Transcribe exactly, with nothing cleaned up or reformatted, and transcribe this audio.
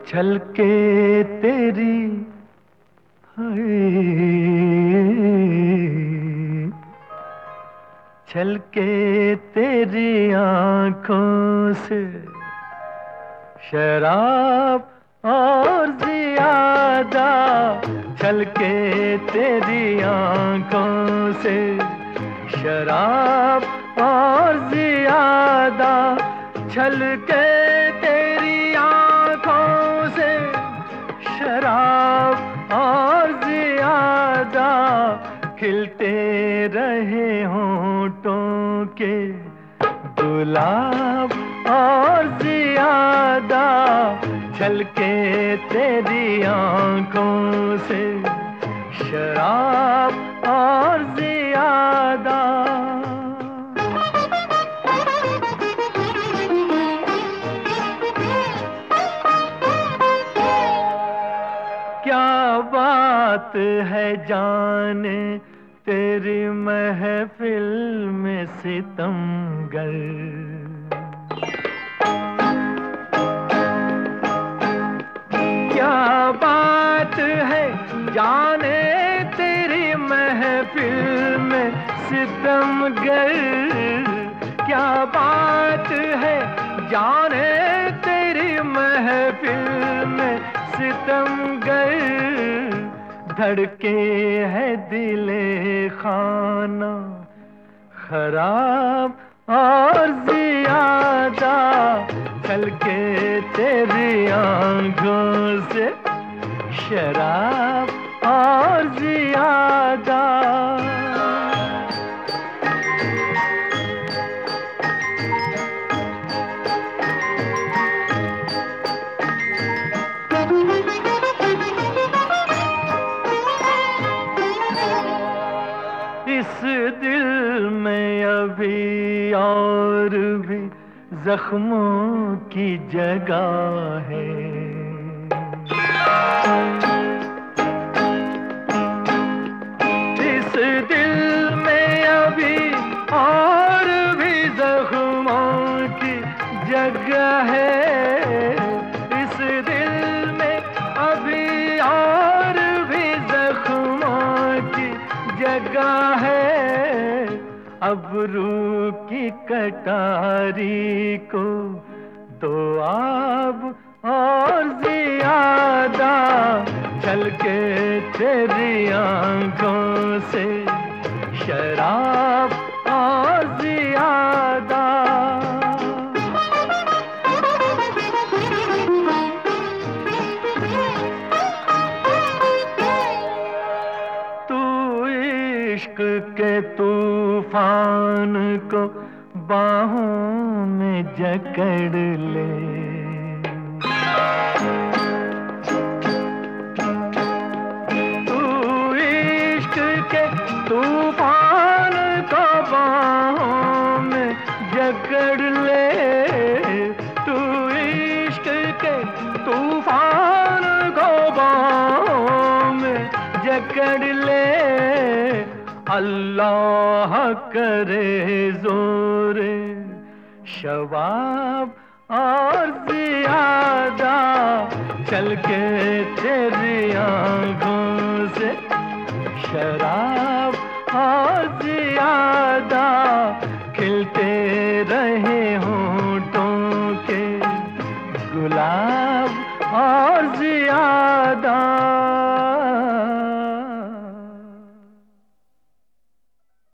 छलके तेरी हाय, छलके तेरी आंखों से शराब और ज़ियादा, छलके तेरी आंखों से शराब और ज़ियादा, छलके तेरी आंखों से शराब और ज़ियादा, खिलते रहे होंठों के गुलाब और ज़ियादा, छलके तेरी आंखों से शराब और ज़ियादा। क्या बात है जाने तेरी महफिल में सितमगर, क्या बात है जाने तेरी महफिल में सितमगर, क्या बात है जाने तेरी महफिल में सितमगर, धड़के है दिले खाना खराब और ज़ियादा, छलके तेरी आंखों से शराब और ज़ियादा। इस दिल में अभी और भी जख्मों की जगह है, इस दिल में अभी और भी जख्मों की जगह है, इस दिल में अभी और भी जख्मों की जगह है, अब रूह की कटारी को तो आब और ज़ियादा, छलके तेरी आंखों से शराब और ज़ियादा। इश्क के तूफान को बाहों में जकड़ ले, तू इश्क के तूफान को बाहों में जकड़ ले, तू इश्क के तूफान को बाहों में जकड़ ले, अल्लाह करे जोरे शबाब और ज़ियादा, छलके तेरी आंखों से शराब और ज़ियादा।